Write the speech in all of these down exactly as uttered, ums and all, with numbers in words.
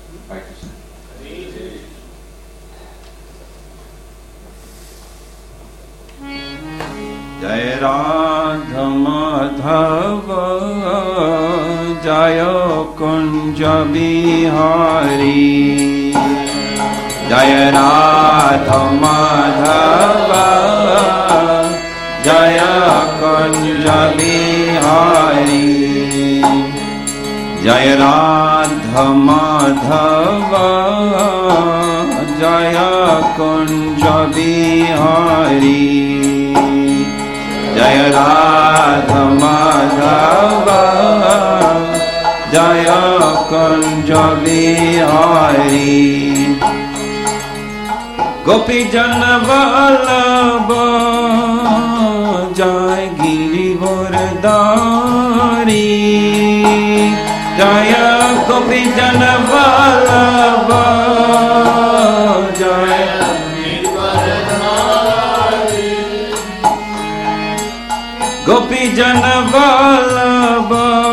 जय राधा माधव जय कुंज बिहारी जय राधा माधव जय कुंज बिहारी जय राधा माधव जय कुंज बिहारी जय राधा माधव जय कुंज बिहारी गोपी जन वल्लभ जय गिरिवरधारी जय गोपी जन वल्लभ जय गोपी जन वल्लभ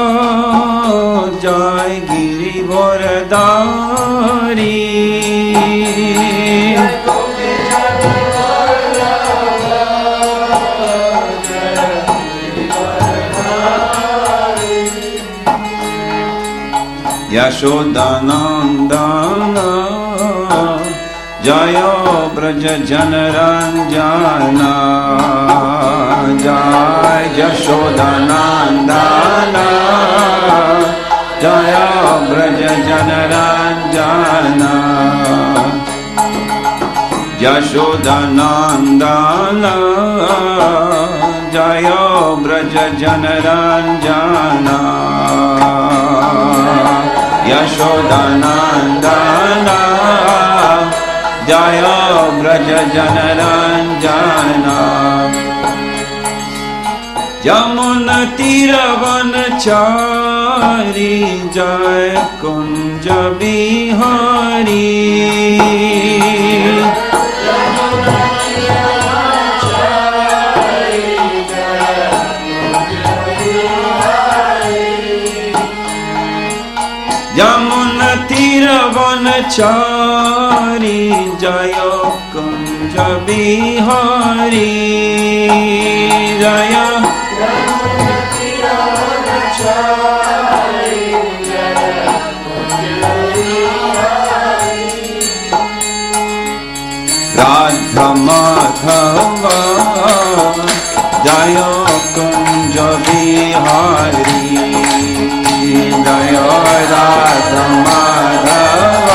जय गिरिवरधारी यशोदानंदन जय ब्रज जनरंजन जय यशोदानंदन जय ब्रज जनरंजन यशोदानंदन जय ब्रज जनरंजन यशोदानंदन जय ब्रज जनरंजन यमुन तीरवनचारी जय कुंज बिहारी यमुन तीरवनचारी जय कुंज बिहारी जय राधा माधव जय कुंज बिहारी जय राधा माधव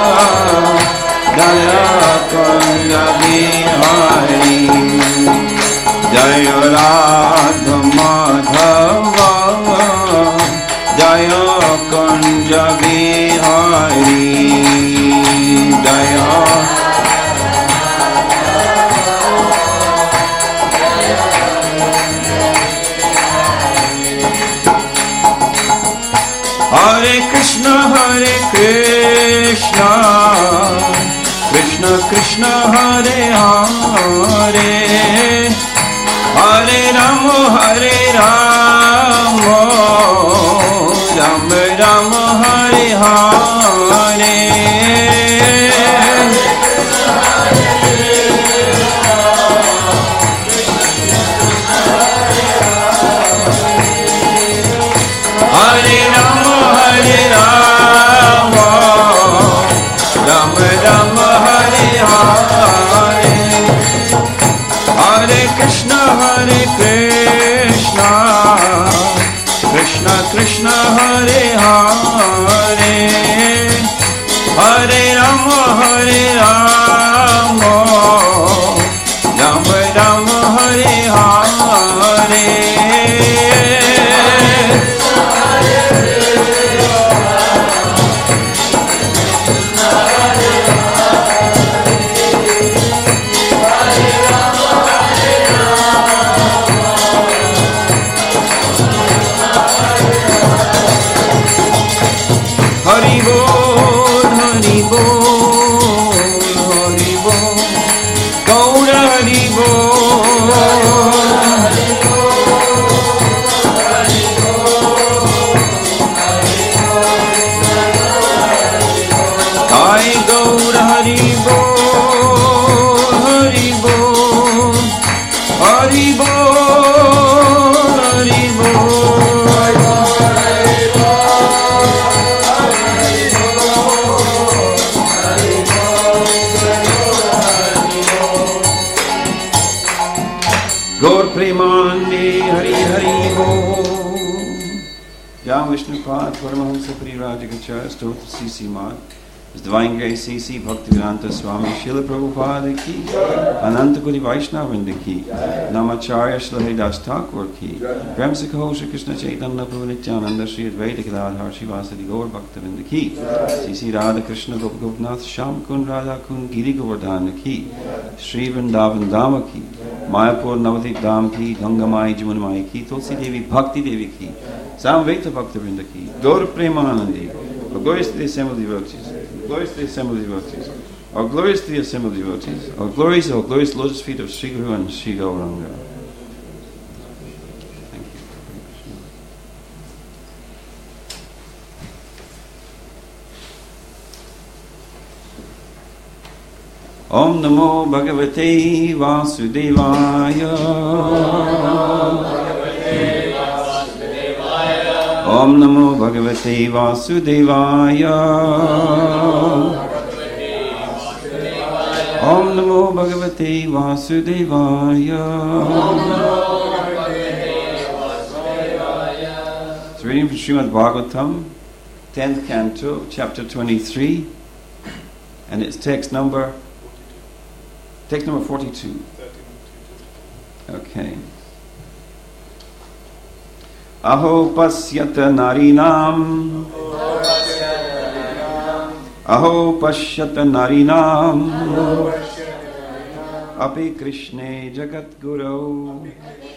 जय कुंज बिहारी जय राधा माधव जय कुंज बिहारी जय हरे कृष्ण हरे कृष्ण कृष्ण कृष्ण हरे हरे हरे राम हरे राम राम राम हरे हरे हरे राम हरे राम राम राम हरे हरे हरे कृष्ण हरे कृष्ण कृष्ण कृष्ण हरे हरे हरे राम हरे राम राम राम हरे हरे हरि बोल हरि बोल Hari Premanande Hari Hari Bo. Jam Vishnupad Paramahamsa Parivrajakacharya Stotra C C Mad. His Divine Grace C C Bhaktivedanta Swami Srila Prabhupada ki, Anantakoti Vaishnavrinda ki, Namacharya Srila Haridas Thakur ki, Brahmsika Hosha Krishna Chaitanya Prabhu Nityananda Sri Advaita Gadadhar Shivasadi Gaur Bhaktivedanta ki, C C Radha Krishna Gop Gopnath Sham Kun Radha Kun Giri Govardhana ki, Sri Vrindavan Dama ki, Mayapur Navadip Dham ki, Gangamai Jamunamai ki, Tulsi Devi Bhakti Devi ki, Samveta Bhaktivinoda ki, Gaur Premanandi, glorious to the assembled devotees. Glorious to the assembled devotees. Or glorious to the assembled devotees. Or glorious, or glorious lotus feet of Sri Guru and Sri Gauranga. Thank you. Om Namo Bhagavate Vasudevaya. Om Namo Bhagavate Vasudevaya. Om Namo Bhagavate Vasudevaya. It's reading from Srimad Bhagavatam, tenth canto, chapter twenty-three, and it's text number, text number forty-two. Okay. Aho pasyata narinam. Aho pashyata narinam. Api Krishne Jagat Guru.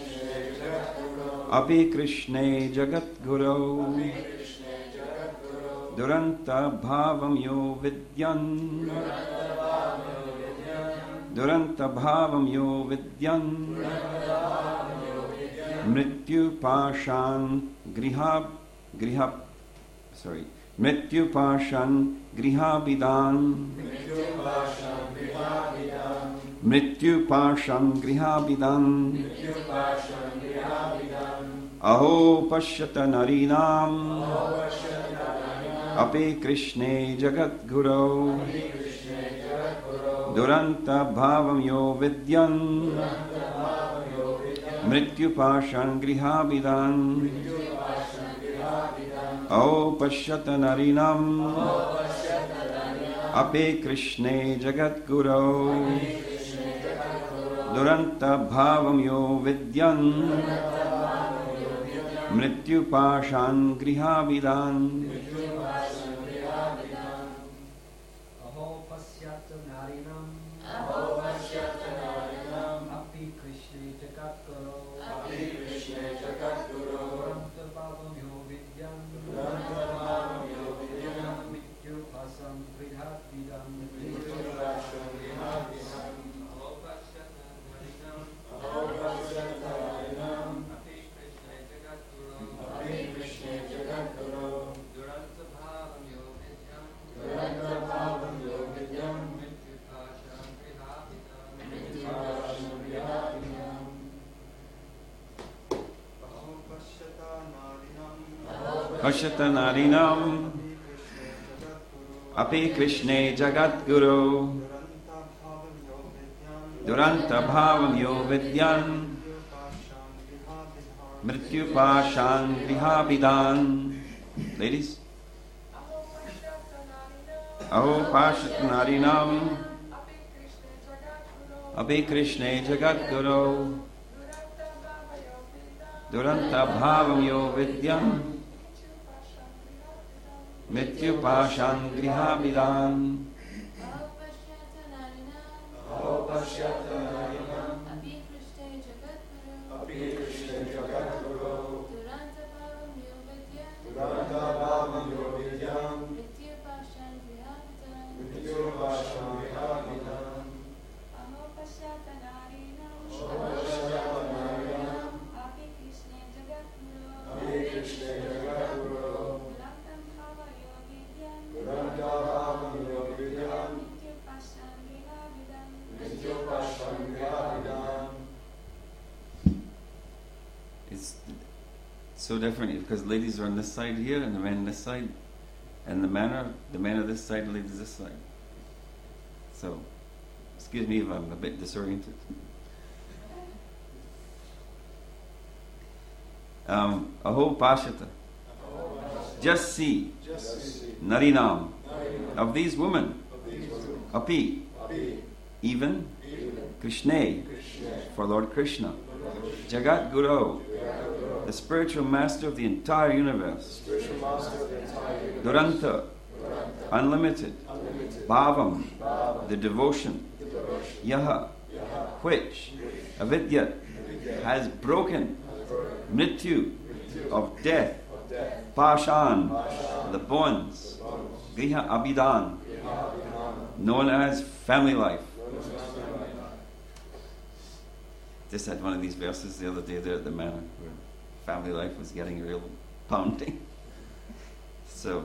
Api Krishne Jagat Guru. Duranta bhavam yo vidyan. Duranta bhavam yo vidyan. Mrityu pashan grihab grihab sorry Mrityu pashan grihabidan. Mrityu pashan grihabidan. Aho pashyata narinam. Api Krishne Jagat Guru. Duranta bhavam yo vidyan. Mrityu pashan grihabidan. Aho pashyata narinam. Api Krishne Jagat Guru. Duranta bhavam yo vidyan. Mrityu pashan grihabidan. Aho pasyata narinam. Api Krishne Jagat Guru. Duranta bhavam yo vidyan. Mrityu pashan grihabidan. Pashyata narinam. Api Krishne Jagat Guru. Duranta bhavam yo vidyan. Mrityu pashan grihabidan. Ladies. Aho pashyata narinam. Api Krishne Jagat Guru. Duranta bhavam yo vidyan. Mrityu pashan grihabidan. Aho pashyata narinam. Api Krishne Jagat Guru. Api Krishne Jagat Guru. Duranta bhavam yo vidyan. Duranta bhavam yo vidyan. Mrityu pashan grihabidan. Mrityu pashan grihabidan. Aho pashyata narinam. Aho pashyata narinam. Api Krishne Jagat Guru. Api Krishne Jagat Guru. Duranta bhavam yo vidyan. Duranta bhavam yo vidyan. Mrityu pashan grihabidan. Mrityu pashan grihabidan. It's so different because ladies are on this side here and the men on this side, and the men are the men are this side, the ladies this side. So, excuse me if I'm a bit disoriented. Um, Aho Pashata. Just see. Narinam. Of these women. Api. Even. Krishna. For Lord Krishna. Jagat Guru. The spiritual master of the entire universe. Duranta. Unlimited. Bhavam. The devotion. Yaha. Which. Avidya. Has broken. Mrityu. Of death. Pashan. The bonds. Griha Abhidan. Known as family life. Just had one of these verses the other day there at the manor where family life was getting a real pounding. So,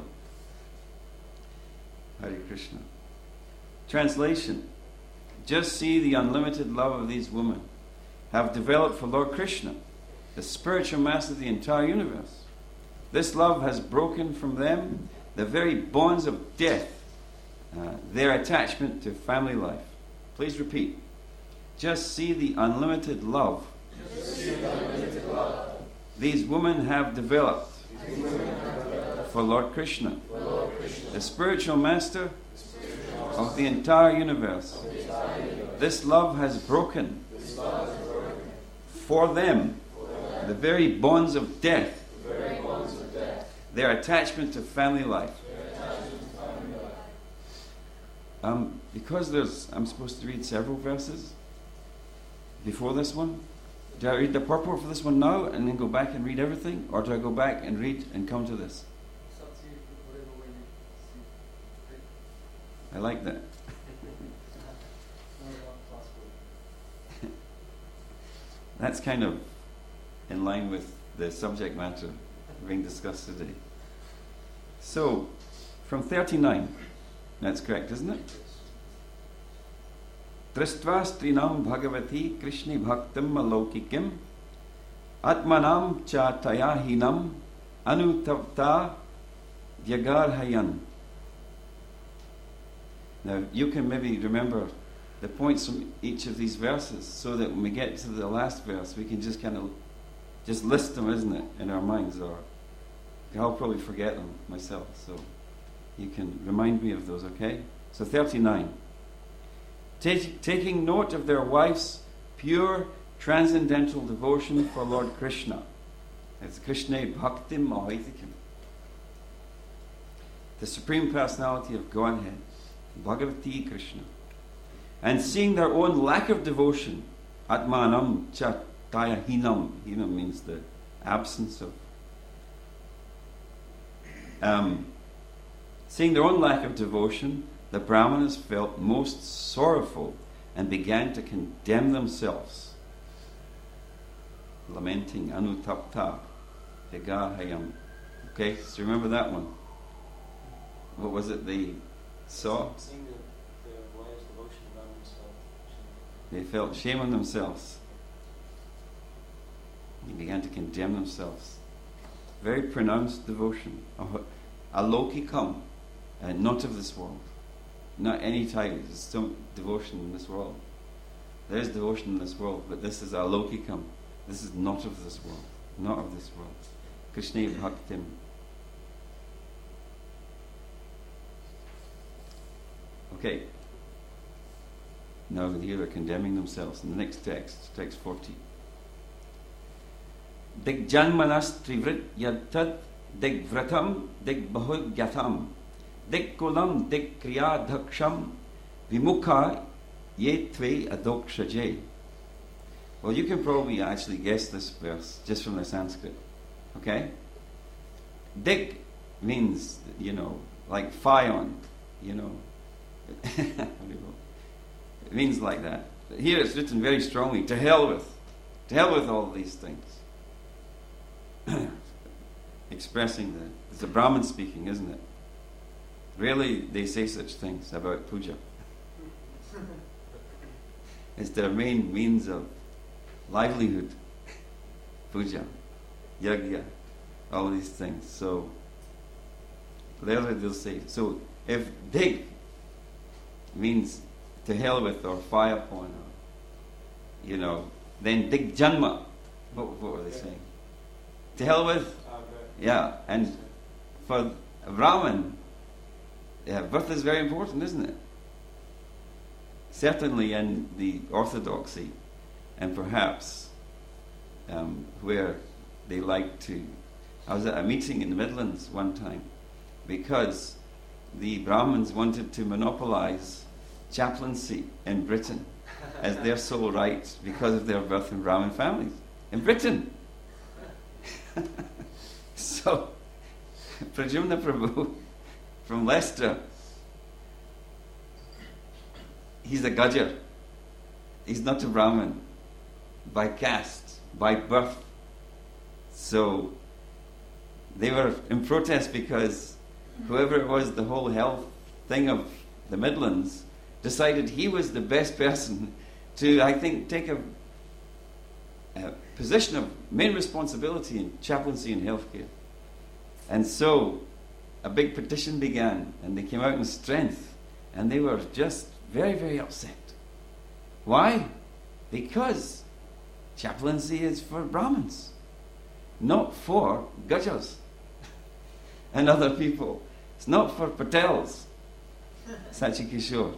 Hare Krishna. Translation. Just see the unlimited love of these women have developed for Lord Krishna, the spiritual master of the entire universe. This love has broken from them the very bonds of death, uh, their attachment to family life. Please repeat. Just see the unlimited love, see the unlimited love. These women have developed, women have developed for Lord Krishna, for Lord Krishna, the spiritual master the spiritual master of the entire universe. of the entire universe. This love has broken This love has broken for them for them the very bonds of death, the very bonds of death, their attachment to family life. their attachment to family life. Um, because there's, I'm supposed to read several verses before this one. Do I read the purport for this one now and then go back and read everything? Or do I go back and read and come to this? It's up to you, whatever way you see. I like that. No, not possible. That's kind of in line with the subject matter being discussed today. So, from thirty-nine, that's correct, isn't it? Dristva strinam bhagavati krishni bhaktam alaukikim atmanam cha tayahinam anutavta vyagarhayan. Now, you can maybe remember the points from each of these verses so that when we get to the last verse, we can just kind of just list them, isn't it, in our minds, or I'll probably forget them myself, so you can remind me of those, okay? So thirty-nine. Take, taking note of their wife's pure transcendental devotion for Lord Krishna. It's Krishna Bhaktim Mahaitikam. The Supreme Personality of Godhead, Bhagavati Krishna. And seeing their own lack of devotion, Atmanam Chataya Hinam. Hinam means the absence of. Um, seeing their own lack of devotion, the Brahmanas felt most sorrowful and began to condemn themselves, lamenting Anutapta Vigahayam. Okay, so remember that one. What was it they saw? Seeing the, the wives' devotion about themselves. They felt shame on themselves. They began to condemn themselves. Very pronounced devotion. Alokikam, uh, not of this world. Not any type. There's some devotion in this world. There is devotion in this world, but this is alokikam. This is not of this world. Not of this world. Krishna Bhaktim. Okay. Now here they're condemning themselves. In the next text, text forty. Dig janmanas trivrit yadtad dig vratam dig bahud gyatam dig kulam dig kriya dhaksham vimukha ye tve adokshaje. Well, you can probably actually guess this verse just from the Sanskrit. Okay? Dig means, you know, like fire on, you know. It means like that. But here it's written very strongly, to hell with. To hell with all these things. Expressing the, it's a Brahmin speaking, isn't it? Rarely they say such things about puja. It's their main means of livelihood. Puja, yajna, all these things. So, rarely they'll say. So, if dig means to hell with or fire upon, or, you know, then dig janma. What, what were they saying? To hell with. Ah, right. Yeah, and for a Brahmin, yeah, birth is very important, isn't it? Certainly in the orthodoxy, and perhaps um, where they like to. I was at a meeting in the Midlands one time because the Brahmins wanted to monopolize chaplaincy in Britain as their sole right because of their birth in Brahmin families in Britain. So, Pradyumna Prabhu from Leicester, he's a Gujjar. He's not a Brahmin by caste, by birth. So, they were in protest because whoever it was, the whole health thing of the Midlands, decided he was the best person to, I think, take a, a position of main responsibility in chaplaincy and healthcare. And so a big petition began, and they came out in strength, and they were just very, very upset. Why? Because chaplaincy is for Brahmins, not for Gujars and other people. It's not for Patels, Sachi Kishore.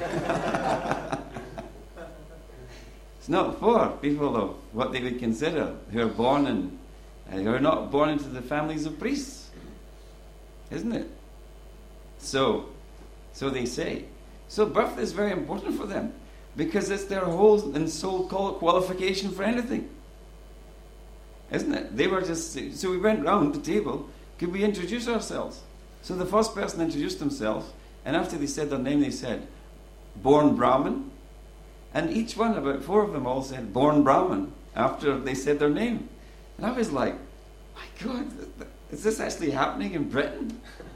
It's not for people of what they would consider who are born in, uh, who are not born into the families of priests, isn't it? So, so they say. So birth is very important for them because it's their whole and sole qualification for anything, isn't it? They were just so we went round the table. Could we introduce ourselves? So the first person introduced themselves, and after they said their name, they said, "Born Brahmin." And each one, about four of them all said, "Born Brahmin," after they said their name. And I was like, my God, is this actually happening in Britain?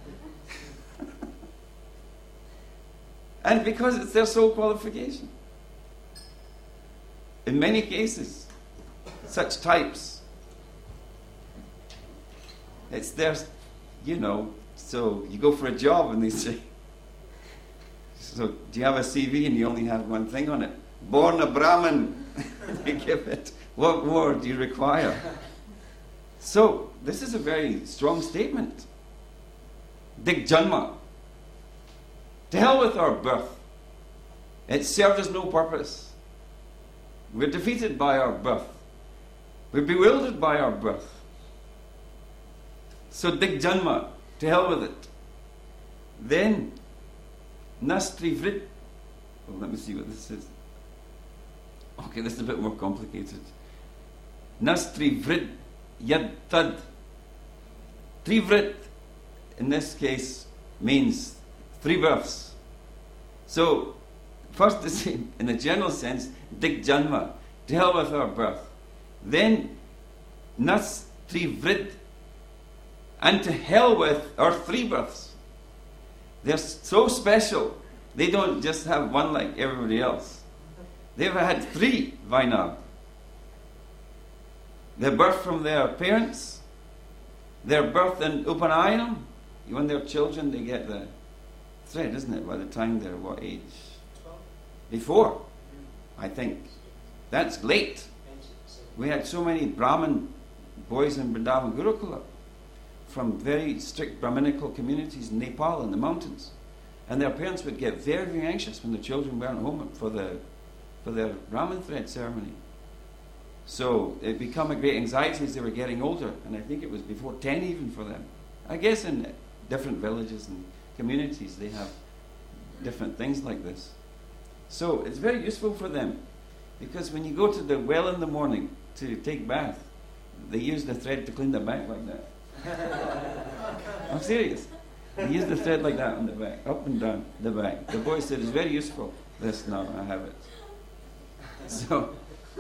And because it's their sole qualification. In many cases, such types, it's their, you know, so you go for a job and they say, so do you have a C V and you only have one thing on it? Born a Brahmin. They give it. What more do you require? So this is a very strong statement. Dig Janma. To hell with our birth. It served us no purpose. We're defeated by our birth. We're bewildered by our birth. So dig Janma. To hell with it. Then Nastri Vrit. Well, let me see what this is. Okay, this is a bit more complicated. Nastri Vrit Yad Tad. Trivrit, in this case, means three births. So, first to say, in a general sense, dig Janma, to hell with our birth. Then, Nas Trivrit, and to hell with our three births. They're so special, they don't just have one like everybody else. They've had three by now. Their birth from their parents, their birth in Upanayam. When they're children, they get the thread, isn't it? By the time they're what age? Before, I think. That's late. We had so many Brahmin boys in Vrindavan Gurukula from very strict Brahminical communities in Nepal in the mountains. And their parents would get very, very anxious when the children weren't home for the for their Brahmin thread ceremony. So it became a great anxiety as they were getting older, and I think it was before ten even for them. I guess in different villages and communities they have different things like this. So it's very useful for them, because when you go to the well in the morning to take bath, they use the thread to clean the back like that. I'm serious. They use the thread like that on the back, up and down the back. The boy said it's very useful. This, now I have it. So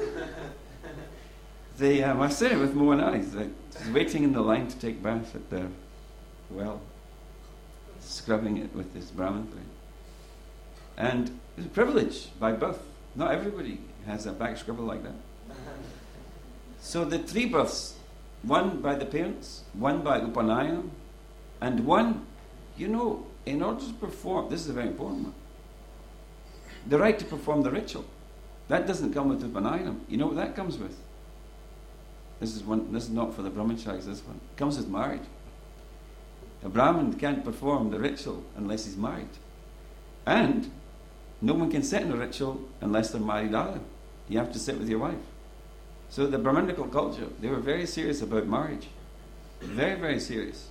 they, um, I said it with Mo and I. Like, he's waiting in the line to take bath at the well, scrubbing it with his Brahmin thread. And it's a privilege by birth. Not everybody has a back scrubber like that. So the three births, one by the parents, one by Upanayam, and one, you know, in order to perform, this is a very important one, the right to perform the ritual. That doesn't come with Upanayam. You know what that comes with? This is one. This is not for the brahmacharis. This one comes with marriage. A Brahmin can't perform the ritual unless he's married, and no one can sit in a ritual unless they're married either. You have to sit with your wife. So the Brahminical culture, they were very serious about marriage, very very serious,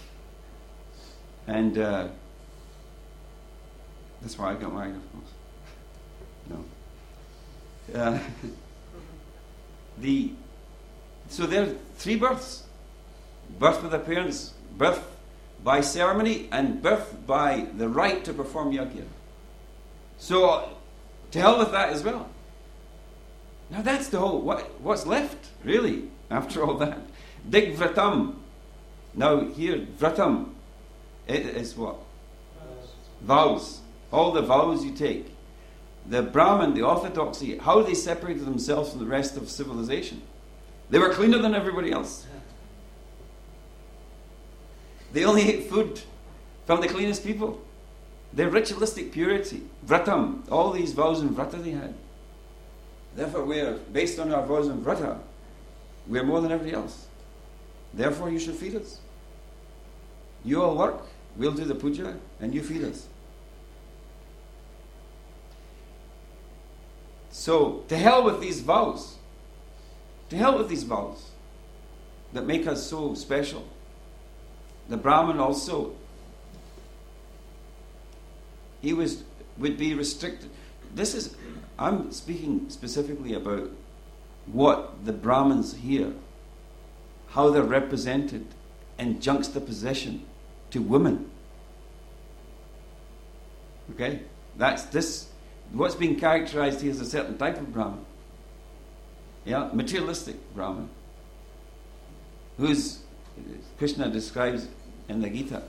and uh, that's why I got married, of course. No. Uh, the so there are three births: birth with the parents, birth by ceremony, and birth by the right to perform yajna. So, to hell with that as well. Now that's the whole, what, what's left, really, after all that. Dig vratam. Now here, vratam, it is what? Vows. All the vows you take. The Brahmin, the orthodoxy, how they separated themselves from the rest of civilization. They were cleaner than everybody else. They only ate food from the cleanest people. Their ritualistic purity, vratam, all these vows and vrata they had. Therefore, we're based on our vows and vrata, we're more than everybody else. Therefore, you should feed us. You all work, we'll do the puja, and you feed us. So, to hell with these vows. To hell with these vows that make us so special. The Brahmin also, he was would be restricted. This is, I'm speaking specifically about what the Brahmins here, how they're represented in juxtaposition to women. Okay? That's this, what's being characterized here as a certain type of Brahmin. Yeah? Materialistic Brahmin. Who's, Krishna describes in the Gita,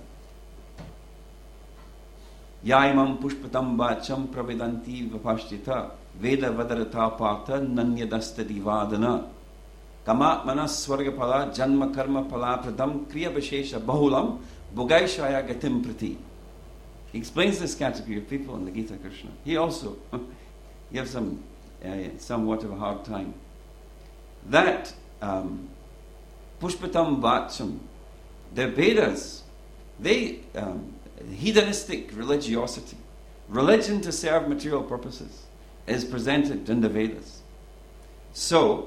Yaimam pushpatam bacham pravedanti vapashtita veda vadarata pata nanyadastadi vadana kamatmana swargapala janma karma pala pradam kriya vishesha bahulam bhogaishaya gatim prati. He explains this category of people in the Gita, Krishna. He also gives some uh, somewhat of a hard time. That um, pushpatam bacham, the Vedas, they um, hedonistic religiosity, religion to serve material purposes, is presented in the Vedas. So,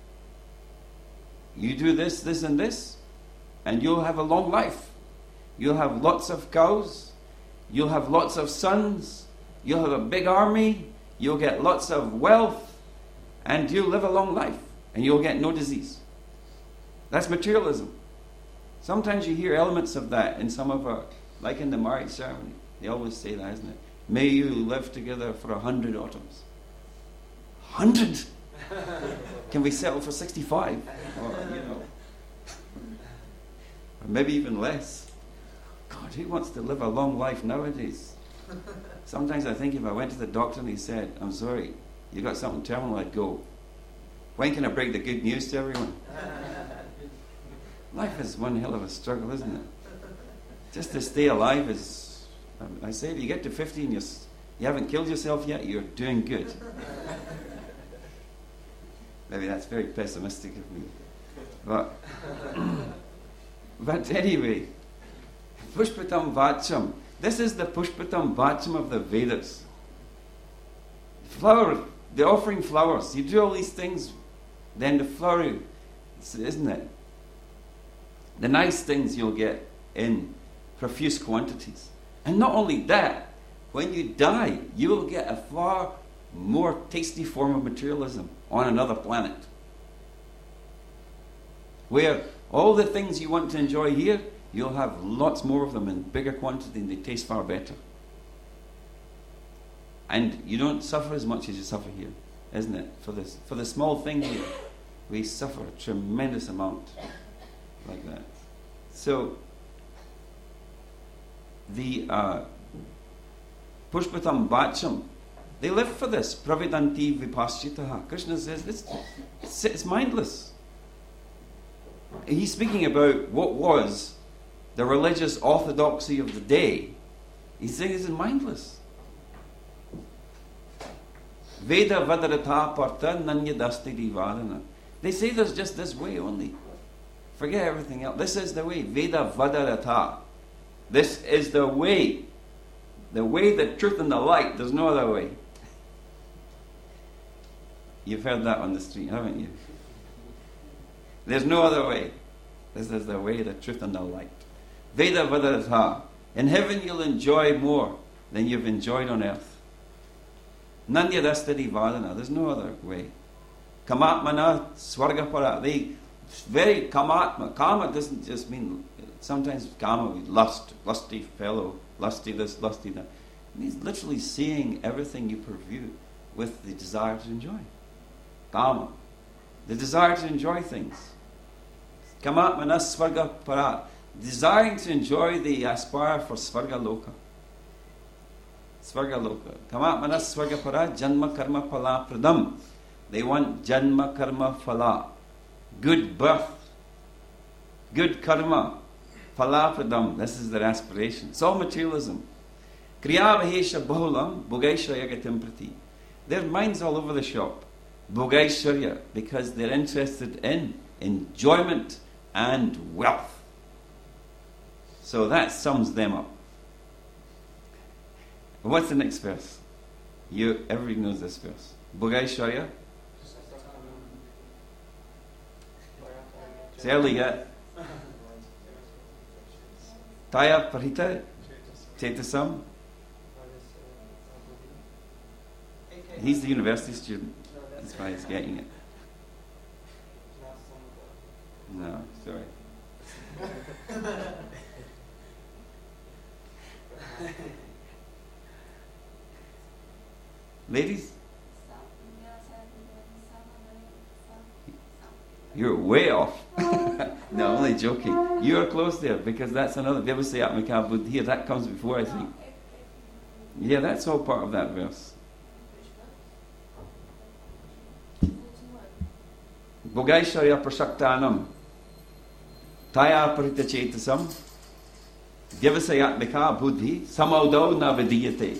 you do this, this and this, and you'll have a long life. You'll have lots of cows, you'll have lots of sons, you'll have a big army, you'll get lots of wealth, and you'll live a long life, and you'll get no disease. That's materialism. Sometimes you hear elements of that in some of our, like in the marriage ceremony. They always say that, isn't it? May you live together for a hundred autumns. Hundred? Can we settle for sixty-five? Or, you know, or maybe even less. God, who wants to live a long life nowadays? Sometimes I think if I went to the doctor and he said, I'm sorry, you got something terminal, I'd go, when can I break the good news to everyone? Life is one hell of a struggle, isn't it? Just to stay alive is, I say, if you get to fifty and you're, you haven't killed yourself yet, you're doing good. Maybe that's very pessimistic of me. But, but anyway, Pushpatam Vacham. This is the Pushpatam Vacham of the Vedas. Flower, the offering flowers. You do all these things, then the flower, isn't it? The nice things you'll get in profuse quantities. And not only that, when you die, you will get a far more tasty form of materialism on another planet. Where all the things you want to enjoy here, you'll have lots more of them in bigger quantity and they taste far better. And you don't suffer as much as you suffer here, isn't it? For this, for the small thing here, we suffer a tremendous amount like that. So, the uh, Pushpatam Bacham, they live for this. Pravedanti vipaschitaha. Krishna says it's, it's, it's mindless. He's speaking about what was the religious orthodoxy of the day. He's saying this is mindless. Veda vadarata partha nanyadasti divadana. They say there's just this way only. Forget everything else. This is the way. Veda Vadarata. This is the way. The way, the truth, and the light. There's no other way. You've heard that on the street, haven't you? There's no other way. This is the way, the truth, and the light. Veda Vadarata. In heaven you'll enjoy more than you've enjoyed on earth. Nanyadastadi Vadana. There's no other way. Kamatmana Swargapara. They very kamatma. Kama doesn't just mean, sometimes kama means lust, lusty fellow, lusty this, lusty that. It means literally seeing everything you pursue with the desire to enjoy. Kama. The desire to enjoy things. Kamatmana Swargapara. Desiring to enjoy the aspire for Svarga Loka. Svarga Loka. Kamatmana Swargapara Janma Karma Phala Pradam. They want Janma Karma Phala. Good birth. Good karma. Phala Pradam. This is their aspiration. It's all materialism. Kriya Vahesha Bahulam Bhogaishwarya Gatim Prati. Their mind's all over the shop. Bhogaishwarya. Because they're interested in enjoyment and wealth. So that sums them up. What's the next verse? You, everybody knows this verse. Bhogaishwarya. It's early yet. Taya Parita Chetasam. He's the university student. That's why he's getting it. No, sorry. Ladies? You're way off. No, only joking. You're close there, because that's another. Vyavasayatmika buddhi. That comes before, I think. Yeah, that's all part of that verse. Bhogaishwarya prasaktanam taya parita chetasam vyavasayatmika buddhi samaudo na vidiyate.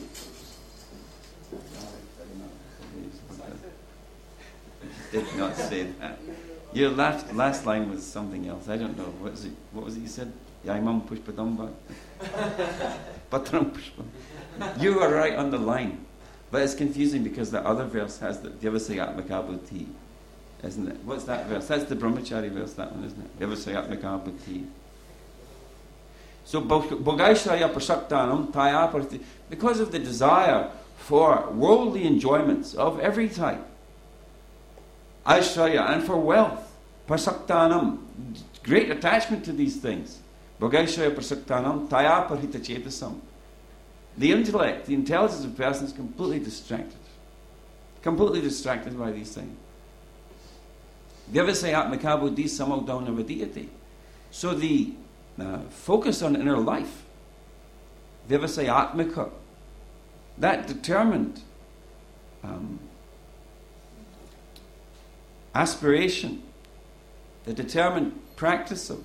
Did not say that. Your last last line was something else. I don't know. What was it? What was it you said? Yaimam pushpadamba. Patram pushpa. You are right on the line, but it's confusing because the other verse has the Vyavasayatmika buddhi, isn't it? What's that verse? That's the Brahmachari verse. That one, isn't it? Vyavasayatmika buddhi. So Bhogaishwarya prasaktanam taya pariti. Because of the desire for worldly enjoyments of every type. Aishwarya, and for wealth, prasaktanam, great attachment to these things. Bhogaishwarya prasaktanam, taya parhita chetasam. The intellect, the intelligence of a person is completely distracted. Completely distracted by these things. Vyavasayatmika buddhi samogdana vidiyate. So the uh, focus on inner life, vyavasayatmika, that determined um, aspiration, the determined practice of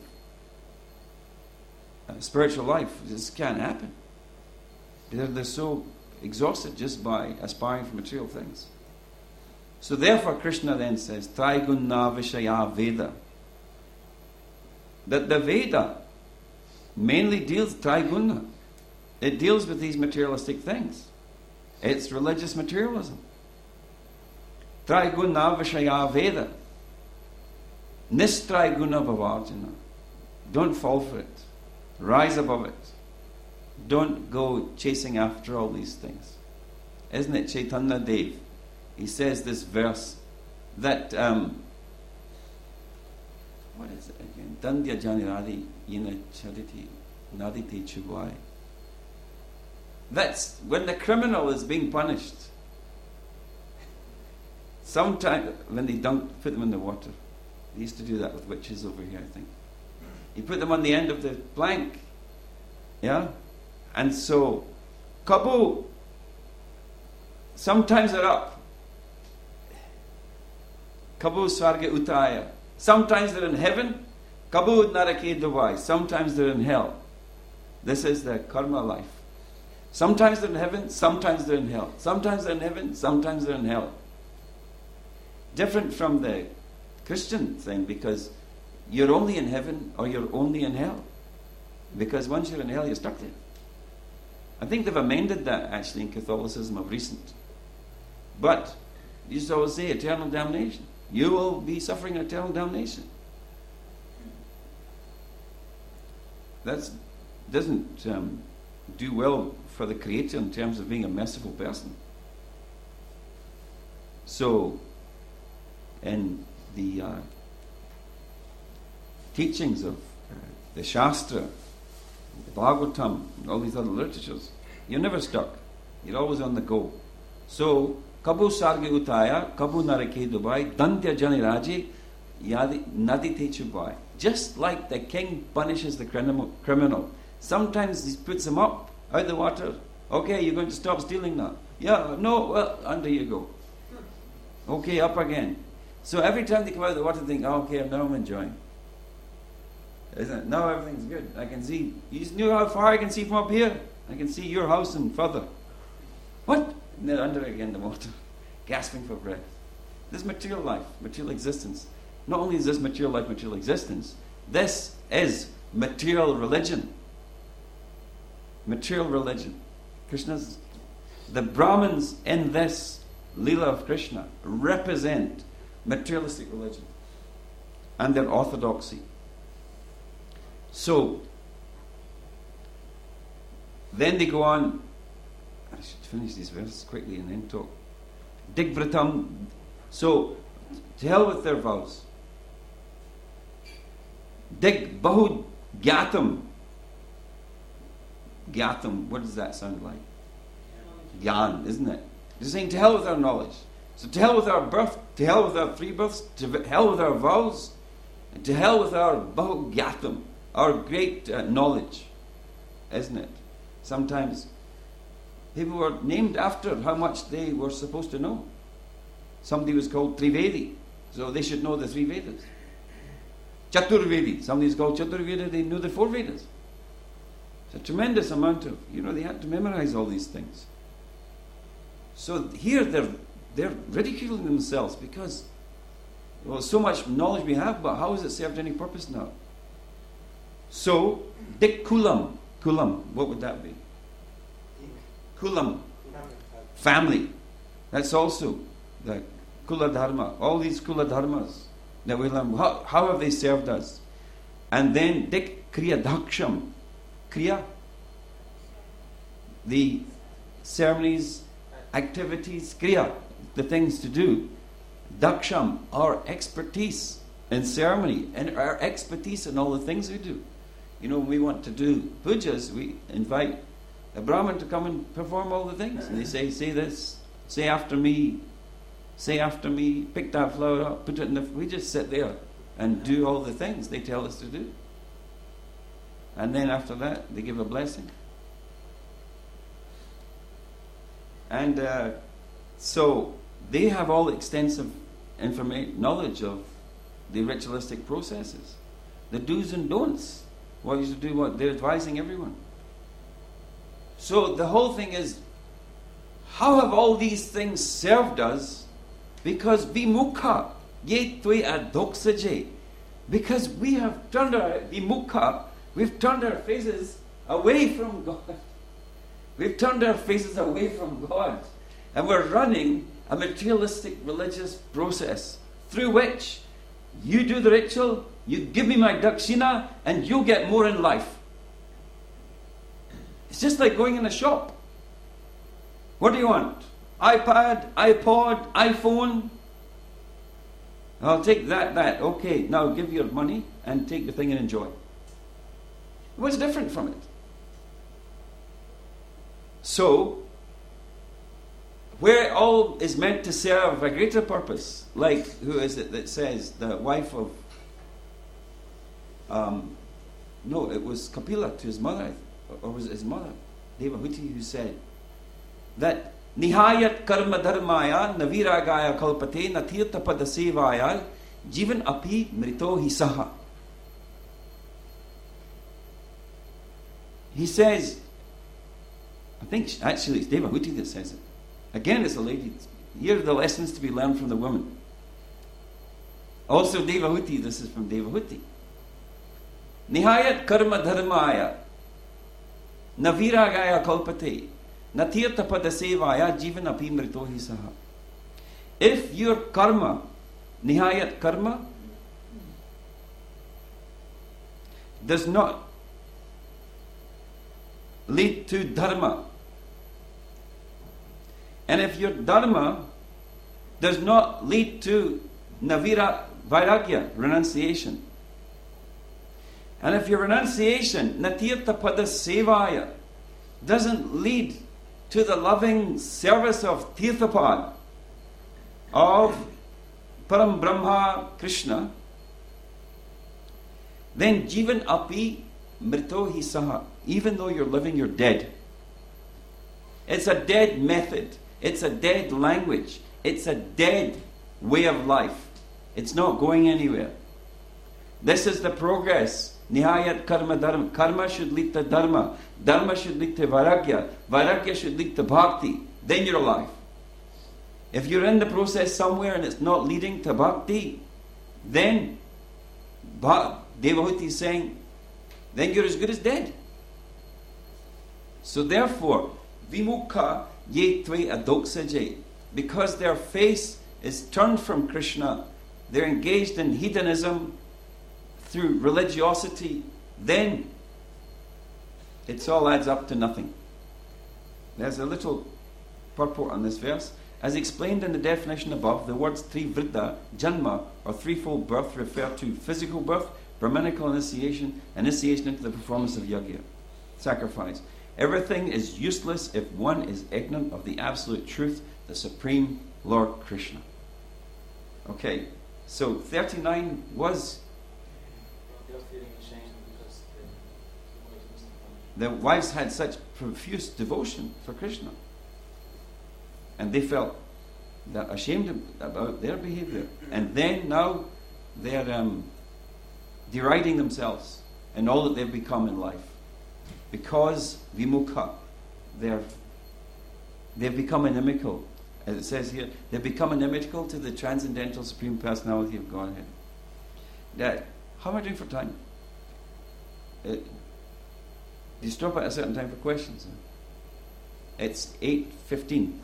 uh, spiritual life, this can't happen. They're, they're so exhausted just by aspiring for material things. So therefore Krishna then says, Traigunna Vishaya Veda. That the Veda mainly deals, Traigunna, it deals with these materialistic things. It's religious materialism. Triguna Vishaya Veda. Nistriguna Bhavarjana. Don't fall for it. Rise above it. Don't go chasing after all these things. Isn't it Chaitanya Dev? He says this verse that um, what is it again? Dandya Janiradi Yina Chariti Naditi Chubhai. That's when the criminal is being punished. Sometimes when they dunk, put them in the water. They used to do that with witches over here, I think. You put them on the end of the plank. Yeah? And so, Kabu, sometimes they're up. Kabu Svarga Utaya. Sometimes they're in heaven. Kabu Narake Duvai. Sometimes they're in hell. This is the karma life. Sometimes they're in heaven, sometimes they're in hell. Sometimes they're in heaven, sometimes they're in hell. Different from the Christian thing, because you're only in heaven or you're only in hell. Because once you're in hell, you're stuck there. I think they've amended that actually in Catholicism of recent. But you used to always say eternal damnation. You will be suffering eternal damnation. That doesn't um, do well for the Creator in terms of being a merciful person. So, in the uh, teachings of uh, the Shastra, the Bhagavatam, and all these other literatures, you're never stuck. You're always on the go. So, Kabu Sarge Utaya, Kabu Narake Dubai, Dantya Jani Raji, Yadi Nadi Techubai. Just like the king punishes the criminal. Sometimes he puts him up, out of the water. Okay, you're going to stop stealing now. Yeah, no, well, under you go. Okay, up again. So every time they come out of the water, they think, oh, okay, now I'm enjoying. Isn't it? Now everything's good. I can see. You just knew how far I can see from up here. I can see your house and further. What? And they're under again the water, gasping for breath. This material life, material existence. Not only is this material life, material existence, this is material religion. Material religion. Krishna's, the Brahmins in this Leela of Krishna represent materialistic religion and their orthodoxy. So, then they go on. I should finish these verses quickly and then talk. Digvritam. So, to hell with their vows. Dig Bahu Gyatam. Gyatam, what does that sound like? Gyan, isn't it? They're saying to hell with our knowledge. So to hell with our birth, to hell with our three births, to hell with our vows, and to hell with our Bahu Gyatam, our great uh, knowledge, isn't it? Sometimes people were named after how much they were supposed to know. Somebody was called Trivedi, so they should know the three Vedas. Chaturvedi, somebody was called Chaturvedi, they knew the four Vedas. It's a tremendous amount of, you know, they had to memorize all these things. So here they're they're ridiculing themselves because, well, so much knowledge we have, but how has it served any purpose now? So, Dik Kulam, Kulam, what would that be? Kulam, family. That's also the Kula Dharma. All these Kula Dharmas that we learn, how, how have they served us? And then Dik Kriya Daksham, Kriya, the ceremonies, activities, Kriya, the things to do. Daksham, our expertise in ceremony and our expertise in all the things we do. You know, when we want to do pujas, we invite a Brahmin to come and perform all the things. And they say, say this, say after me, say after me, pick that flower up, put it in the... We just sit there and do all the things they tell us to do. And then after that, they give a blessing. And uh, so they have all extensive information, knowledge of the ritualistic processes, the do's and don'ts, what you should do, what they're advising everyone. So the whole thing is, how have all these things served us? Because vimukha, ye tui adoksaje, because we have turned our vimukha, we've turned our faces away from God. We've turned our faces away from God. And we're running a materialistic religious process through which you do the ritual, you give me my dakshina, and you'll get more in life. It's just like going in a shop. What do you want? iPad, iPod, iPhone? I'll take that, that. Okay, now give your money and take the thing and enjoy. What's different from it? So, where all is meant to serve a greater purpose, like, who is it that says, the wife of, um, no, it was Kapila to his mother, or was it his mother, Devahuti, who said that Nihayat karma dharmaya naviragaya kalpate natirtha padasevaya jivan api mrito hi saha. He says, I think actually it's Devahuti that says it. Again, it's a lady. Here are the lessons to be learned from the woman. Also Devahuti, this is from Devahuti. Nihayat karma dharmaya naviragaya kalpate natirtha padasevaya jivanapi mritohi saha. If your karma, nihayat karma, does not lead to dharma, and if your dharma does not lead to navira vairagya, renunciation, and if your renunciation, natirtha pada sevaya, doesn't lead to the loving service of Tirthapad, of Param Brahma Krishna, then jivan api mrito hi saha. Even though you're living, you're dead. It's a dead method. It's a dead language. It's a dead way of life. It's not going anywhere. This is the progress. Nihayat karma dharma. Karma should lead to dharma. Dharma should lead to vairagya. Vairagya should lead to bhakti. Then you're alive. If you're in the process somewhere and it's not leading to bhakti, then Devahuti is saying, then you're as good as dead. So therefore, vimukha ye tve adoksaje, because their face is turned from Krishna, they're engaged in hedonism through religiosity, then it all adds up to nothing. There's a little purport on this verse. As explained in the definition above, the words trivriddha, janma, or threefold birth, refer to physical birth, Brahminical initiation, initiation into the performance of yajna, sacrifice. Everything is useless if one is ignorant of the absolute truth, the Supreme Lord Krishna. Okay, so thirty-nine was They were feeling ashamed because they wanted to listen to the wives had such profuse devotion for Krishna, and they felt that ashamed about their behavior, and then now they're um, deriding themselves and all that they've become in life. Because vimukha, they're, they've become inimical. As it says here, they've become inimical to the transcendental Supreme Personality of Godhead. That, how am I doing for time? Uh, do you stop at a certain time for questions? It's eight fifteen.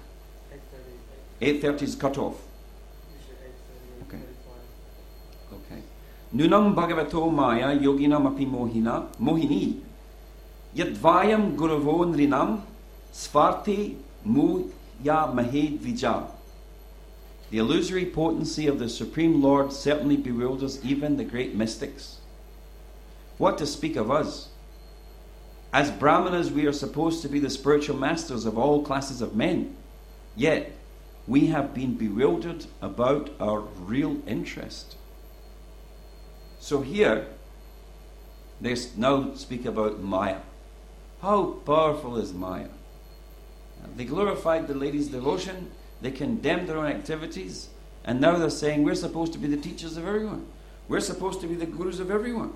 eight thirty is cut off. Okay. Okay. Nunam bhagavato maya yoginam api mohina mohini yadvayam guravo nrinam svarti muya mahed vija. The illusory potency of the Supreme Lord certainly bewilders even the great mystics. What to speak of us? As Brahmanas, we are supposed to be the spiritual masters of all classes of men. Yet, we have been bewildered about our real interest. So here, they now speak about Maya. How powerful is Maya? They glorified the lady's devotion, they condemned their own activities, and now they're saying we're supposed to be the teachers of everyone. We're supposed to be the gurus of everyone.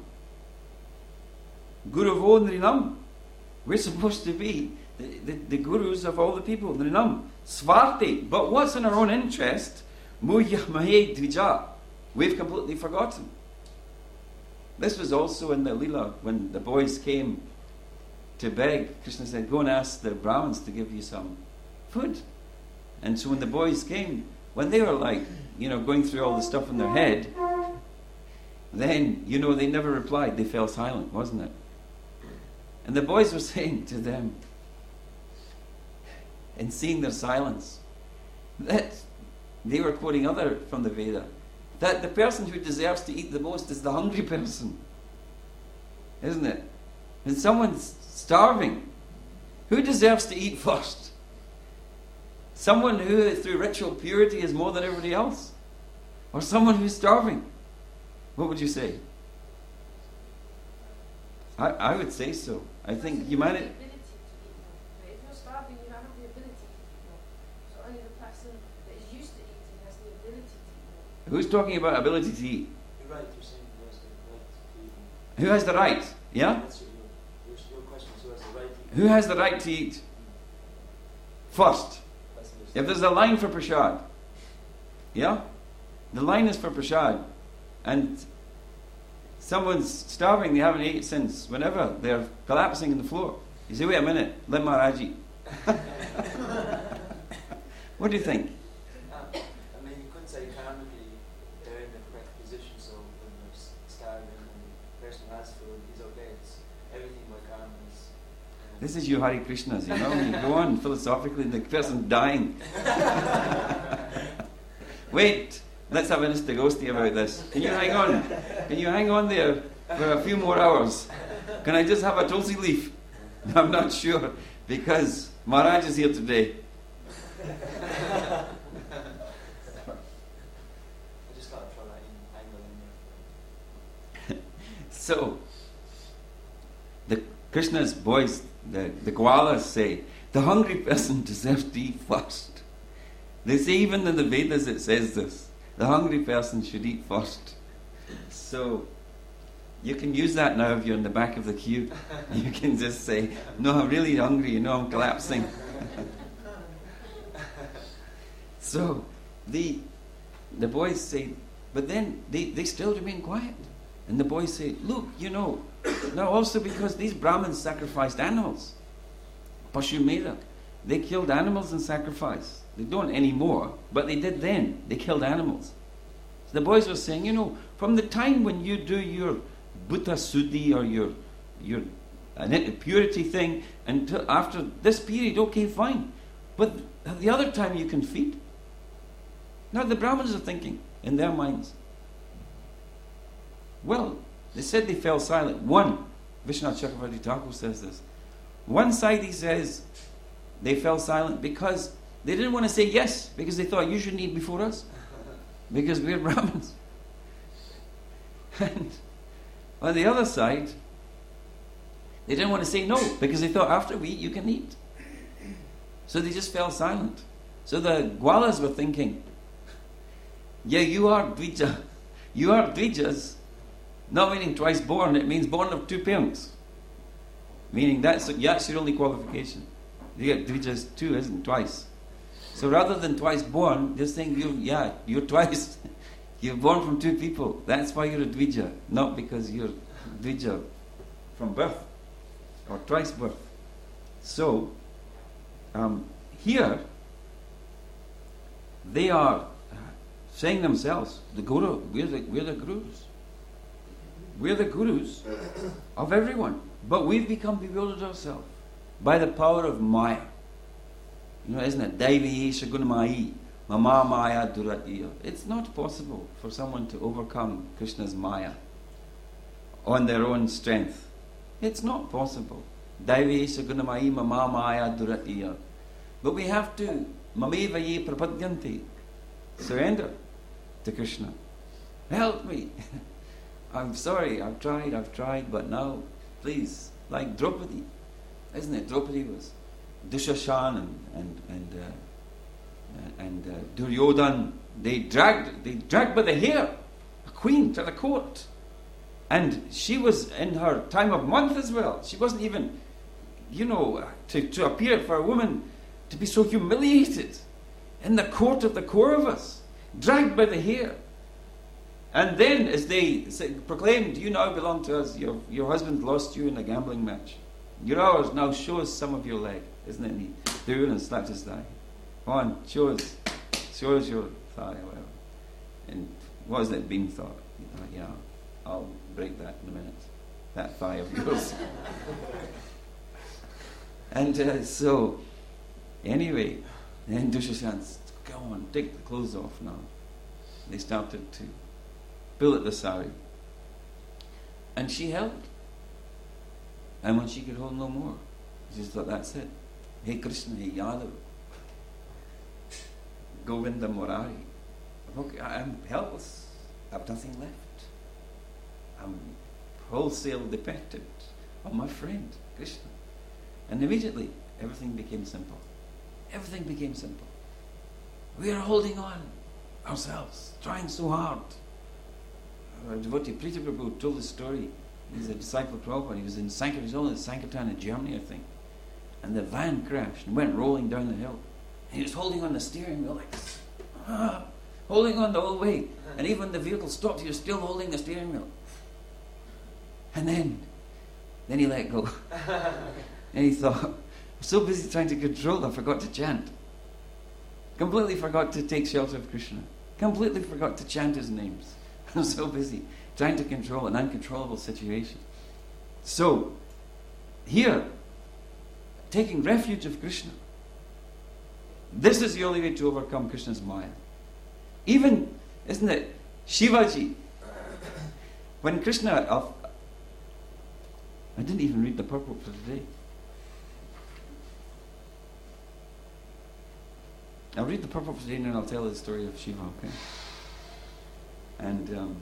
Guravo Nrinam. We're supposed to be the, the, the gurus of all the people. Nrinam. Svarti. But what's in our own interest? Muyah Mahe Dvija. We've completely forgotten. This was also in the Leela when the boys came to beg. Krishna said, go and ask the Brahmins to give you some food. And so when the boys came, when they were like, you know, going through all the stuff in their head, then, you know, they never replied. They fell silent, wasn't it? And the boys were saying to them, and seeing their silence, that they were quoting other from the Veda, that the person who deserves to eat the most is the hungry person. Isn't it? When someone's starving, who deserves to eat first? Someone who through ritual purity is more than everybody else? Or someone who's starving? What would you say? I, I would say so. I think humanity... If you're starving, you don't have the ability to eat more. So only the person that is used to eating has the ability to eat more. Who's talking about ability to eat? You're right, you're saying who has the right to eat. Who has the right? Yeah? That's your, your, your question is who has the right to eat. Who has the right to eat? First. If there's a line for prasad, yeah? The line is for prasad. and someone's starving, they haven't eaten since whenever, they're collapsing on the floor. You say, wait a minute, let Maharaj eat. What do you think? Uh, I mean, you could say karmically they're in the correct position, so when they're s- starving and the person has food, he's okay. It's everything by karma is. Um, This is your Hare Krishnas, you know, you go on philosophically, the person's dying. Wait, let's have an Istagosti about this. Can you hang on? Can you hang on there for a few more hours? Can I just have a tulsi leaf? I'm not sure, because Maharaj is here today. I just thought I'd throw that in, angle in there. So, the Krishna's boys, the, the Gwalas say, the hungry person deserves to eat first. They say even in the Vedas it says this. The hungry person should eat first. So, you can use that now if you're in the back of the queue. You can just say, no, I'm really hungry, you know, I'm collapsing. So, the the boys say, but then they, they still remain quiet. And the boys say, look, you know, now also because these Brahmins sacrificed animals. Pashumeda. They killed animals in sacrifice. They don't anymore, but they did then. They killed animals. So the boys were saying, you know, from the time when you do your Bhuta Suddhi or your your uh, purity thing until after this period, okay, fine. But the other time you can feed. Now the Brahmins are thinking in their minds, well, they said they fell silent. One, Vishwanath Chakravarti Thakur says this. One side he says they fell silent because they didn't want to say yes, because they thought you shouldn't eat before us, because we're Brahmins. And on the other side, they didn't want to say no, because they thought after we eat, you can eat. So they just fell silent. So the Gwalas were thinking, yeah, you are Dvija. You are Dvijas. Not meaning twice born, it means born of two parents. Meaning that's, that's your only qualification. You get Dvijas two, isn't it? Twice. So rather than twice born, just saying, you, yeah, you're twice. You're born from two people. That's why you're a Dvija. Not because you're Dvija from birth or twice birth. So, um, here, they are saying themselves, the Guru, we're the, we're the Gurus. We're the Gurus of everyone. But we've become bewildered ourselves by the power of Maya. You know, isn't it? Daivi Shagunamai, Mama Maya Duratiya. It's not possible for someone to overcome Krishna's Maya on their own strength. It's not possible. Daivi Shagunamai, Mama Maya Duratiya. But we have to, Mameva ye prapadyanti, surrender to Krishna. Help me. I'm sorry, I've tried, I've tried, but now, please, like Draupadi, isn't it? Draupadi was Dushashan and and and, uh, and uh, Duryodhan. They dragged, they dragged by the hair a queen to the court, and she was in her time of month as well. She wasn't even, you know, to to appear for a woman to be so humiliated in the court of the Kauravas, dragged by the hair. And then, as they said, proclaimed, you now belong to us. Your your husband lost you in a gambling match. You're ours. Now show us some of your leg. Isn't it neat? Duryodhana slapped his thigh. Come on, show us. Show us your thigh, or whatever. And what was that being thought? Uh, yeah, I'll break that in a minute. That thigh of yours. And uh, so, anyway, then Dushashan said, go on, take the clothes off now. They started to pull at the sari. And she held. And when she could hold no more, she just thought, that's it. Hey Krishna, hey Yadav, Govinda Murari. Okay, I'm helpless. I've nothing left. I'm wholesale dependent on my friend, Krishna. And immediately, everything became simple. Everything became simple. We are holding on ourselves, trying so hard. Our devotee Priti Prabhu told the story. He's a disciple of Prabhupada. He was in Sankirtan, he was only in Sankirtan in Germany, I think. And the van crashed and went rolling down the hill. And he was holding on the steering wheel like this. Ah, holding on the whole way. And even when the vehicle stopped, you're still holding the steering wheel. And then, then he let go. And he thought, I'm so busy trying to control, I forgot to chant. Completely forgot to take shelter of Krishna. Completely forgot to chant his names. I'm so busy trying to control an uncontrollable situation. So, here, taking refuge of Krishna. This is the only way to overcome Krishna's Maya. Even, isn't it, Shivaji, when Krishna, uh, I didn't even read the purport for today. I'll read the purport for today and then I'll tell the story of Shiva, okay? And um,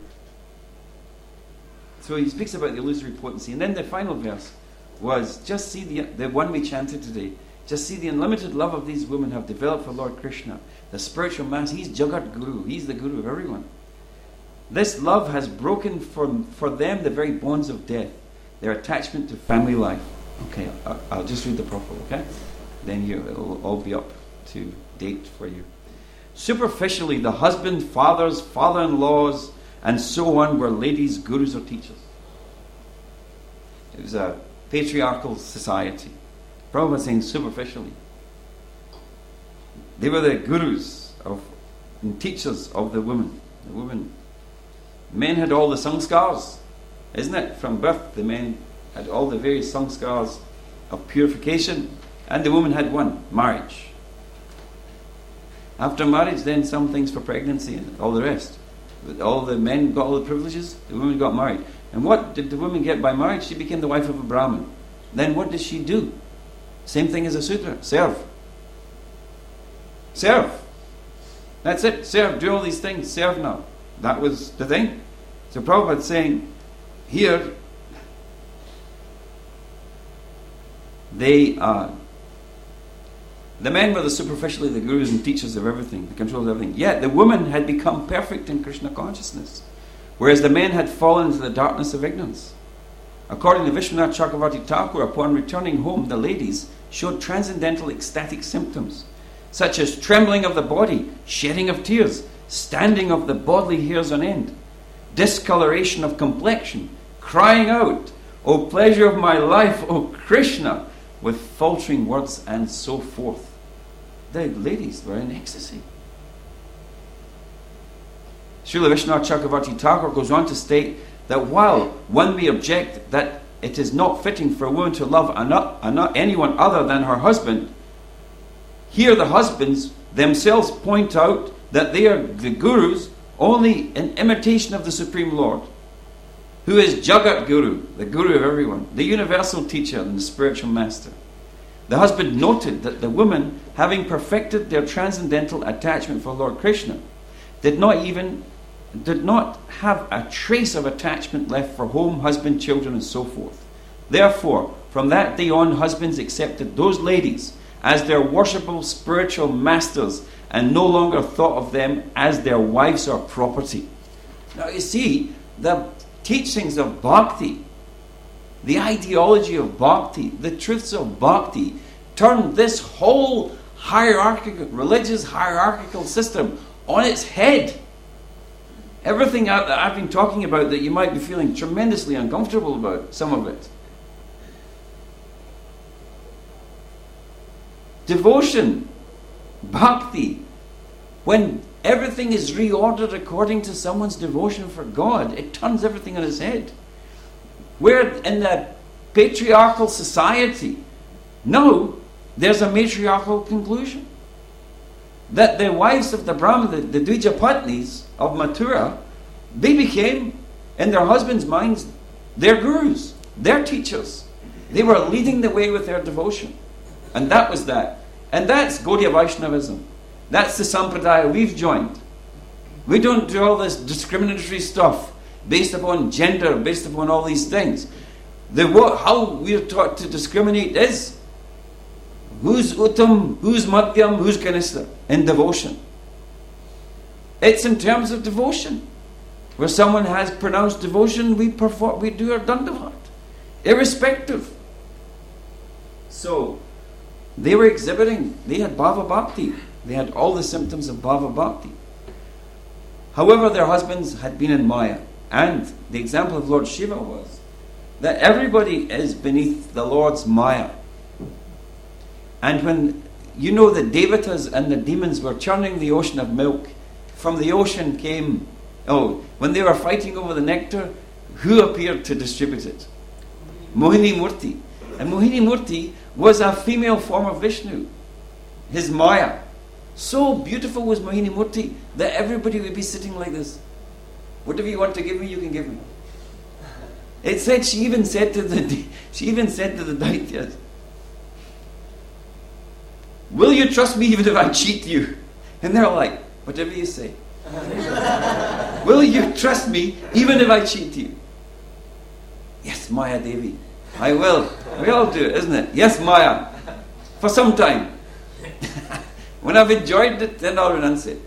so he speaks about the illusory potency. And then the final verse was, just see the, the one we chanted today, just see the unlimited love of these women have developed for Lord Krishna, the spiritual master. He's Jagat Guru. He's the Guru of everyone. This love has broken for, for them the very bonds of death, their attachment to family life. Okay, I'll, I'll just read the purport, okay? Then you, it'll all be up to date for you. Superficially, the husband, fathers, father-in-laws, and so on were ladies, gurus, or teachers. It was a patriarchal society. Prabhupada saying superficially. They were the gurus of and teachers of the women. The women. Men had all the sanskars, isn't it? From birth, the men had all the various sanskars of purification, and the woman had one, marriage. After marriage, then some things for pregnancy and all the rest. But all the men got all the privileges, the women got married. And what did the woman get by marriage? She became the wife of a Brahmin. Then what does she do? Same thing as a Sudra. Serve. Serve. That's it. Serve. Do all these things. Serve now. That was the thing. So Prabhupada's saying, here, they are, the men were the superficially the gurus and teachers of everything, the controllers of everything. Yet the woman had become perfect in Krishna consciousness, whereas the men had fallen into the darkness of ignorance. According to Vishwanath Chakravarti Thakur, upon returning home, the ladies showed transcendental ecstatic symptoms, such as trembling of the body, shedding of tears, standing of the bodily hairs on end, discoloration of complexion, crying out, "O pleasure of my life, O Krishna," with faltering words and so forth. The ladies were in ecstasy. Srila Vishwanath Chakravarti Thakur goes on to state that while one may object that it is not fitting for a woman to love not, not anyone other than her husband, here the husbands themselves point out that they are the gurus only in imitation of the Supreme Lord, who is Jagat Guru, the Guru of everyone, the universal teacher and the spiritual master. The husband noted that the women, having perfected their transcendental attachment for Lord Krishna, did not even did not have a trace of attachment left for home, husband, children, and so forth. Therefore, from that day on, husbands accepted those ladies as their worshipable spiritual masters and no longer thought of them as their wives or property. Now you see, the teachings of bhakti, the ideology of bhakti, the truths of bhakti, turned this whole hierarchical, religious hierarchical system on its head. Everything that I've been talking about that you might be feeling tremendously uncomfortable about, some of it. Devotion, bhakti, when everything is reordered according to someone's devotion for God, it turns everything on its head. Where in the patriarchal society, now there's a matriarchal conclusion. That the wives of the Brahma, the, the Dvijapatnis of Mathura, they became, in their husbands' minds, their gurus, their teachers. They were leading the way with their devotion. And that was that. And that's Gaudiya Vaishnavism. That's the Sampradaya we've joined. We don't do all this discriminatory stuff based upon gender, based upon all these things. The what, how we're taught to discriminate is who's Uttam, who's Madhyam, who's Kanista in devotion. It's in terms of devotion. Where someone has pronounced devotion, we perform, we do our dandavat, irrespective. So, they were exhibiting, they had bhava bhakti. They had all the symptoms of bhava bhakti. however their husbands had been in Maya. And the example of Lord Shiva was that everybody is beneath the Lord's Maya. And when you know the Devatas and the demons were churning the ocean of milk, from the ocean came, oh, when they were fighting over the nectar, who appeared to distribute it? Mohini Murti. And Mohini Murti was a female form of Vishnu, his Maya. So beautiful was Mohini Murti that everybody would be sitting like this. Whatever you want to give me, you can give me. It said, she even said to the, she even said to the Daityas, will you trust me even if I cheat you? And they're like, whatever you say. Will you trust me even if I cheat you? Yes, Maya Devi, I will. We all do it, isn't it? Yes, Maya. For some time. When I've enjoyed it, then I'll renounce it.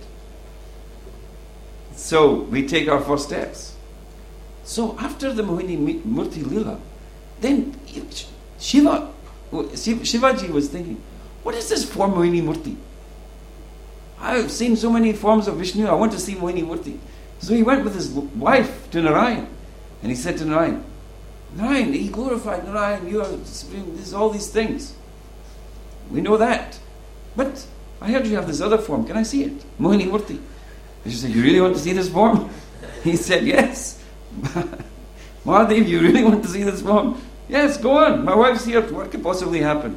So we take our first steps. So after the Mohini Murti Lila, then Shiva, Shivaji was thinking, what is this form Mohini Murti? I've seen so many forms of Vishnu, I want to see Mohini Murti. So he went with his wife to Narayan, and he said to Narayan, Narayan, he glorified Narayan, you are supreme, this all these things. We know that. But I heard you have this other form, can I see it? Mohini Murti. And she said, you really want to see this form? He said, yes. Mahadev, you really want to see this form? Yes, go on. My wife's here. What could possibly happen?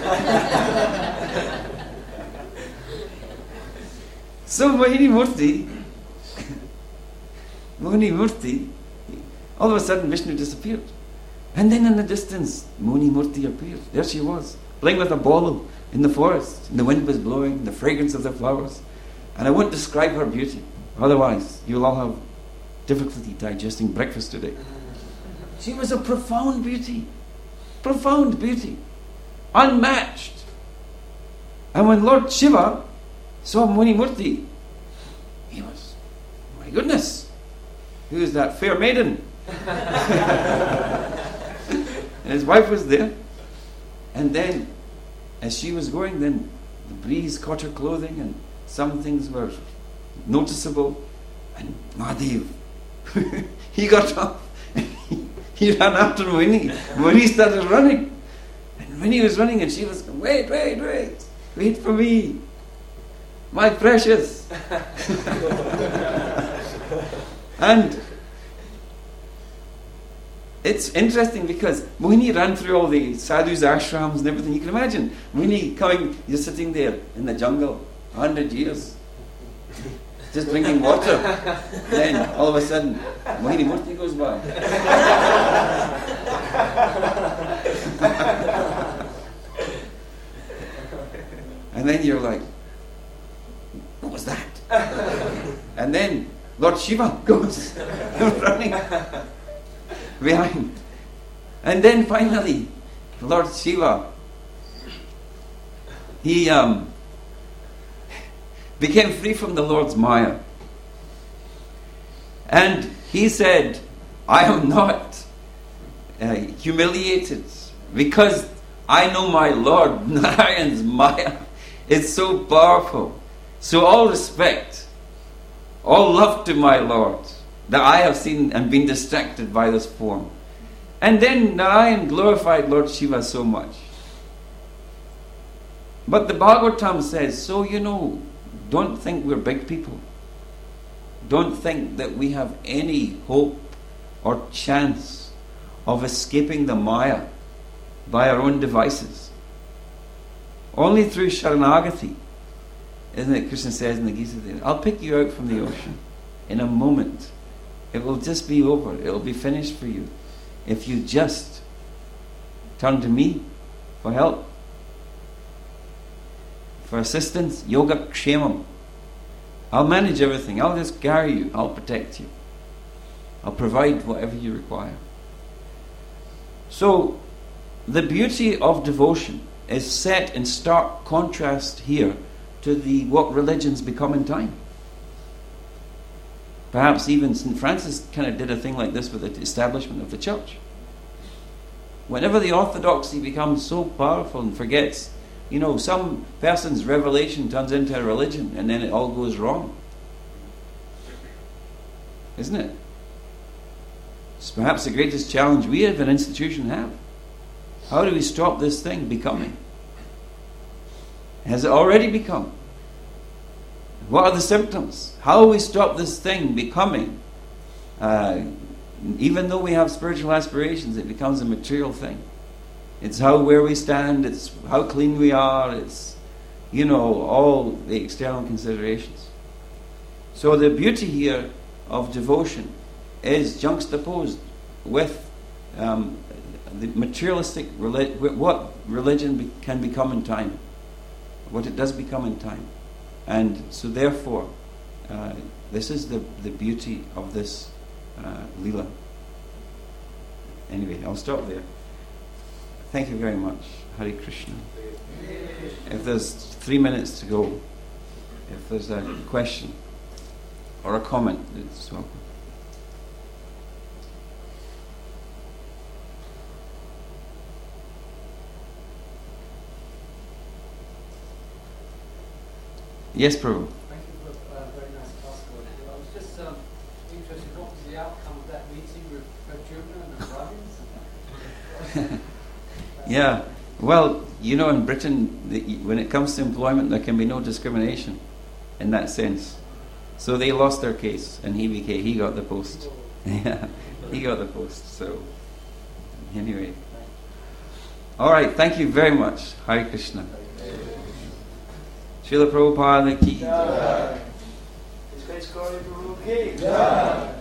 So Mohini Murti, Mohini Murti, all of a sudden Vishnu disappeared. And then in the distance, Mohini Murti appeared. There she was, playing with a ball in the forest. And the wind was blowing, the fragrance of the flowers. And I won't describe her beauty. Otherwise, you'll all have difficulty digesting breakfast today. She was a profound beauty. Profound beauty. Unmatched. And when Lord Shiva saw Mohini Murti, he was, my goodness, who is that fair maiden? And his wife was there. And then, as she was going, then the breeze caught her clothing and some things were noticeable. And Mahadev, he got up and he, he ran after Mohini. Mohini started running. And when he was running, and she was going, wait, wait, wait, wait for me, my precious. And it's interesting because Mohini ran through all the sadhus' ashrams and everything. You can imagine Mohini coming, you're sitting there in the jungle, a hundred years, just drinking water. Then all of a sudden, Mohini Murti goes by. And then you're like, what was that? And then Lord Shiva goes running behind. And then finally, Lord Shiva, he um, became free from the Lord's Maya. And he said, I am not uh, humiliated because I know my Lord, Narayan's Maya is so powerful. So all respect, all love to my Lord, that I have seen and been distracted by this form. And then Narayan glorified Lord Shiva so much. But the Bhagavatam says, so you know, don't think we're big people. Don't think that we have any hope or chance of escaping the Maya by our own devices. Only through Sharanagati. Isn't it? Krishna says in the Gita, I'll pick you out from the ocean in a moment. It will just be over. It will be finished for you. If you just turn to me for help, for assistance, yoga kshemam. I'll manage everything. I'll just carry you. I'll protect you. I'll provide whatever you require. So, the beauty of devotion is set in stark contrast here to the what religions become in time. Perhaps even Saint Francis kind of did a thing like this with the establishment of the church. Whenever the orthodoxy becomes so powerful and forgets, you know, some person's revelation turns into a religion and then it all goes wrong. isn't it? It's perhaps the greatest challenge we as an institution have. How do we stop this thing becoming? Has it already become? What are the symptoms? How do we stop this thing becoming? Uh, even though we have spiritual aspirations, it becomes a material thing. It's how where we stand, it's how clean we are, it's, you know, all the external considerations. So the beauty here of devotion is juxtaposed with um, the materialistic, relig- what religion be- can become in time, what it does become in time. And so therefore, uh, this is the, the beauty of this uh, Leela. Anyway, I'll stop there. Thank you very much. Hare Krishna. If there's three minutes to go, if there's a question or a comment, it's welcome. Yes, Prabhu. Thank you for a uh, very nice class. I was just um, interested, what was the outcome of that meeting with Arjuna and the Brahmins? Yeah, well, you know, in Britain, the, when it comes to employment, there can be no discrimination in that sense. So they lost their case, and he became, he got the post. Yeah, he got the post. So, anyway. All right, thank you very much. Hare Krishna. Srila Prabhupada ki. His Grace Gauri Guru ki.